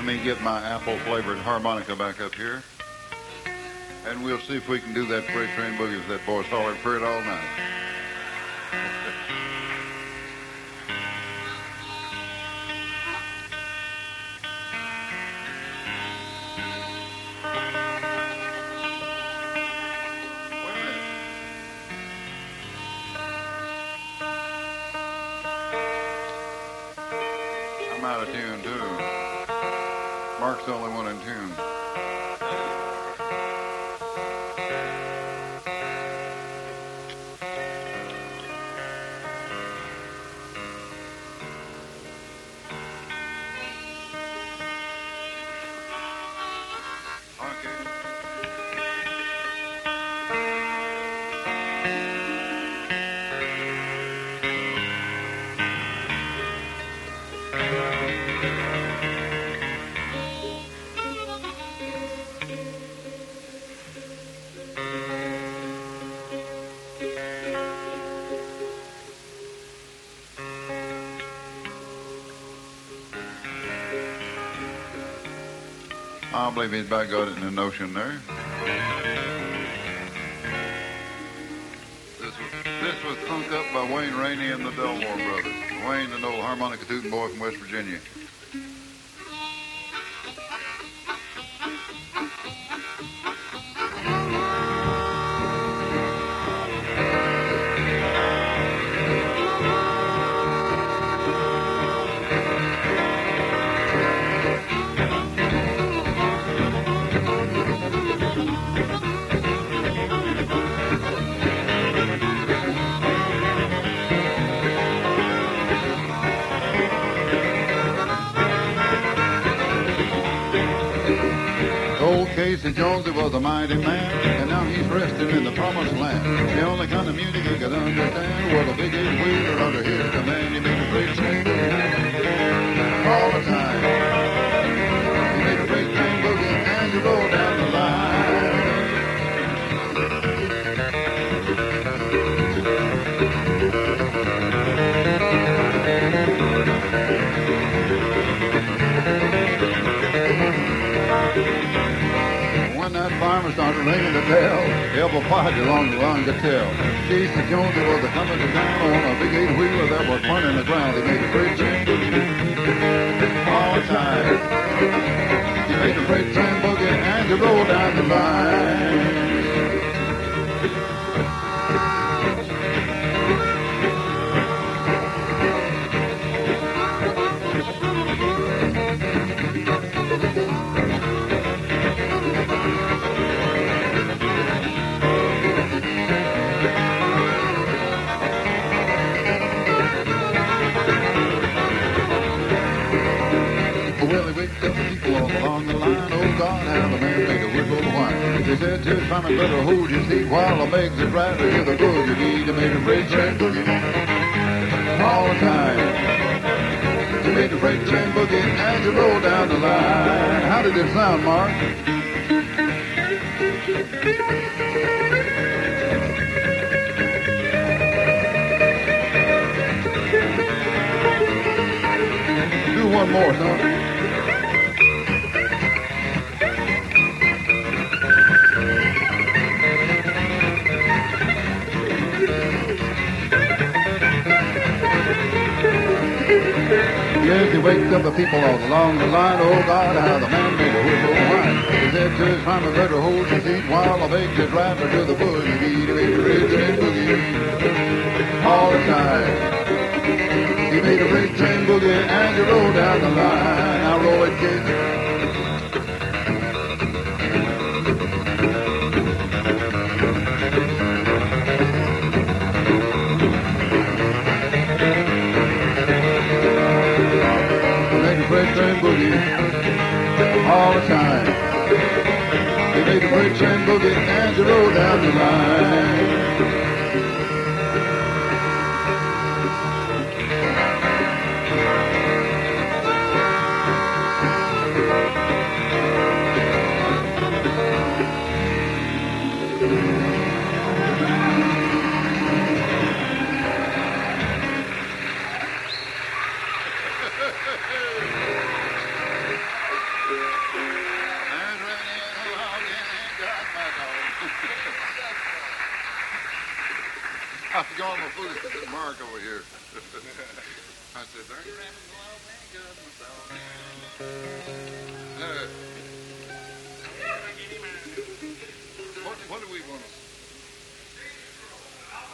me get my apple-flavored harmonica back up here. And we'll see if we can do that freight train boogie that boys hollered for it all night. I'm out of tune, too. Mark's the only one in tune. I believe he's about got it in the notion there. This was thunk up by Wayne Rainey and the Delmore brothers. Wayne, an old harmonica tooting boy from West Virginia. Casey Jones, he was a mighty man, and now he's resting in the promised land. The only kind of music he could understand was a big eight wheeler under his command. He made a freight train boogie all the time. He made a freight train boogie as you roll down the line. When that farmer started ringing the bell, every party along the line could tell. Casey Jones was coming to town on a big eight-wheeler that was burning the ground. He made a freight train boogie all the time. He made a freight train boogie and he rolled down the line. Along the line, oh God, how the man made a whistle whine. They said to his farmer, better hold your seat while the legs is right to hear the boogie beat. He made a freight train boogie all the time. He made a freight train boogie as he rolled down the line. How did it sound, Mark? Do one more, son. Yes, he waked up the people all along the line. Oh God, how the man made a whistle whine. He said to his farmer, better hold your seat while I make his driver to the boogie beat. He made a freight train boogie all the time. He made a freight train boogie and he rolled down the line. Now roll it, kids. Freight train boogie all the time. He made the freight train boogie and he rolled down the line. I was going my foolish with Mark over here. I said, there you have it, well, man, good myself.